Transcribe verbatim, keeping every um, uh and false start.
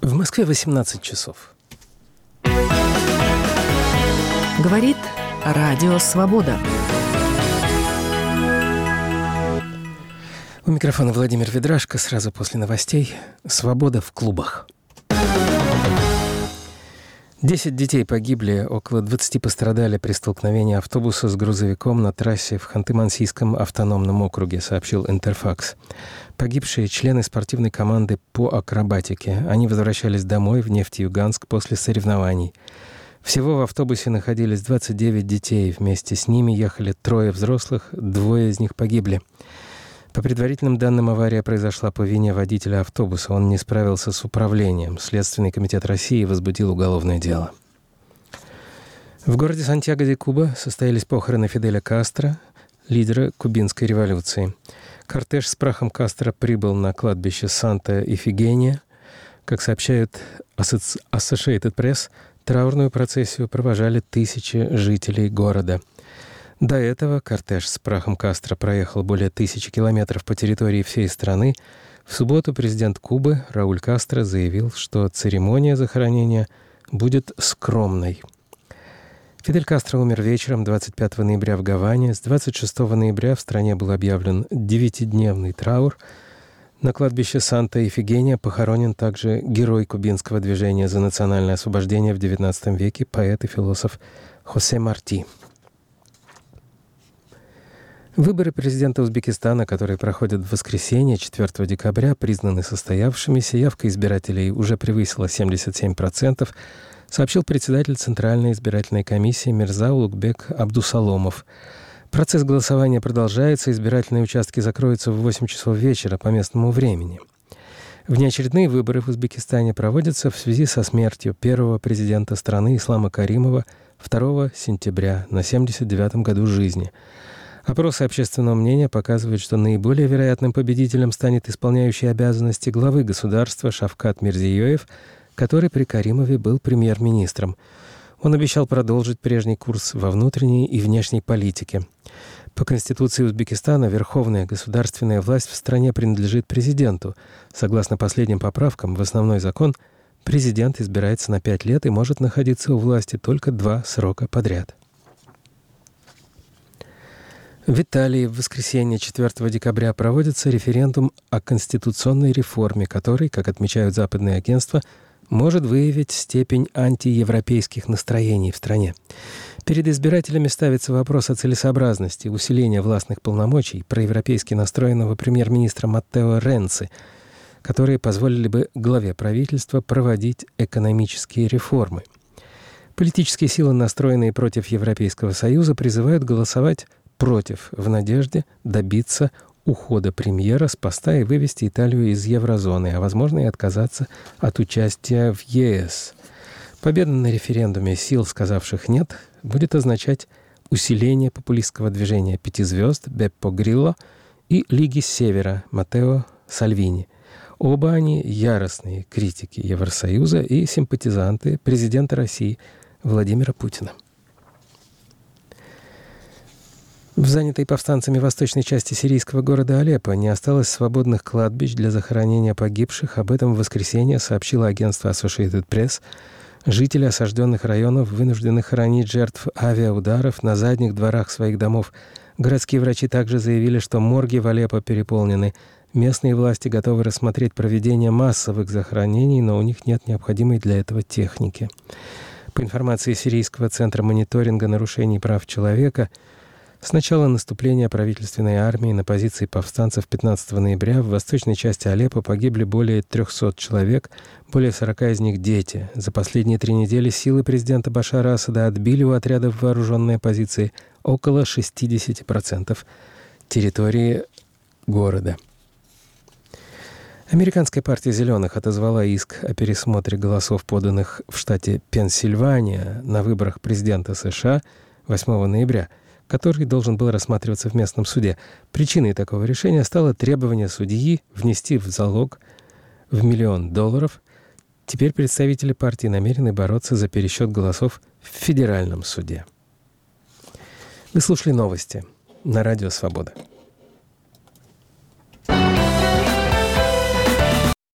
В Москве восемнадцать часов. Говорит Радио Свобода. У микрофона Владимир Ведрашко. Сразу после новостей. Свобода в клубах. Десять детей погибли, около двадцати пострадали при столкновении автобуса с грузовиком на трассе в Ханты-Мансийском автономном округе, сообщил Интерфакс. Погибшие — члены спортивной команды по акробатике. Они возвращались домой в Нефтеюганск после соревнований. Всего в автобусе находились двадцать девять детей. Вместе с ними ехали трое взрослых, двое из них погибли. По предварительным данным, авария произошла по вине водителя автобуса. Он не справился с управлением. Следственный комитет России возбудил уголовное дело. В городе Сантьяго-де-Куба состоялись похороны Фиделя Кастро, лидера кубинской революции. Кортеж с прахом Кастро прибыл на кладбище Санта-Ифигения. Как сообщают Associated Press, траурную процессию провожали тысячи жителей города. До этого кортеж с прахом Кастро проехал более тысячи километров по территории всей страны. В субботу президент Кубы Рауль Кастро заявил, что церемония захоронения будет скромной. Фидель Кастро умер вечером двадцать пятого ноября в Гаване. С двадцать шестого ноября в стране был объявлен девятидневный траур. На кладбище Санта-Ифигения похоронен также герой кубинского движения за национальное освобождение в девятнадцатом веке, поэт и философ Хосе Марти. Выборы президента Узбекистана, которые проходят в воскресенье, четвёртого декабря, признаны состоявшимися. Явка избирателей уже превысила семьдесят семь процентов, сообщил председатель Центральной избирательной комиссии Мирза Улугбек Абдусаломов. Процесс голосования продолжается, избирательные участки закроются в восемь часов вечера по местному времени. Внеочередные выборы в Узбекистане проводятся в связи со смертью первого президента страны Ислама Каримова второго сентября на семьдесят девятом году жизни. Опросы общественного мнения показывают, что наиболее вероятным победителем станет исполняющий обязанности главы государства Шавкат Мирзиёев, который при Каримове был премьер-министром. Он обещал продолжить прежний курс во внутренней и внешней политике. По Конституции Узбекистана верховная государственная власть в стране принадлежит президенту. Согласно последним поправкам в основной закон, президент избирается на пять лет и может находиться у власти только два срока подряд. В Италии в воскресенье четвёртого декабря проводится референдум о конституционной реформе, который, как отмечают западные агентства, может выявить степень антиевропейских настроений в стране. Перед избирателями ставится вопрос о целесообразности усиления властных полномочий проевропейски настроенного премьер-министра Маттео Ренци, которые позволили бы главе правительства проводить экономические реформы. Политические силы, настроенные против Европейского Союза, призывают голосовать против в надежде добиться ухода премьера с поста и вывести Италию из еврозоны, а возможно и отказаться от участия в ЕС. Победа на референдуме сил, сказавших «нет», будет означать усиление популистского движения «Пяти звезд» Беппо Грилло и Лиги Севера Маттео Сальвини. Оба они яростные критики Евросоюза и симпатизанты президента России Владимира Путина. В занятой повстанцами восточной части сирийского города Алеппо не осталось свободных кладбищ для захоронения погибших. Об этом в воскресенье сообщило агентство Associated Press. Жители осажденных районов вынуждены хоронить жертв авиаударов на задних дворах своих домов. Городские врачи также заявили, что морги в Алеппо переполнены. Местные власти готовы рассмотреть проведение массовых захоронений, но у них нет необходимой для этого техники. По информации Сирийского центра мониторинга нарушений прав человека, с начала наступления правительственной армии на позиции повстанцев пятнадцатого ноября в восточной части Алеппо погибли более трехсот человек, более сорока из них дети. За последние три недели силы президента Башара Асада отбили у отрядов вооруженные позиции около шестьдесят процентов территории города. Американская партия «Зеленых» отозвала иск о пересмотре голосов, поданных в штате Пенсильвания на выборах президента США восьмого ноября, который должен был рассматриваться в местном суде. Причиной такого решения стало требование судьи внести в залог в миллион долларов. Теперь представители партии намерены бороться за пересчет голосов в федеральном суде. Вы слушали новости на Радио Свобода.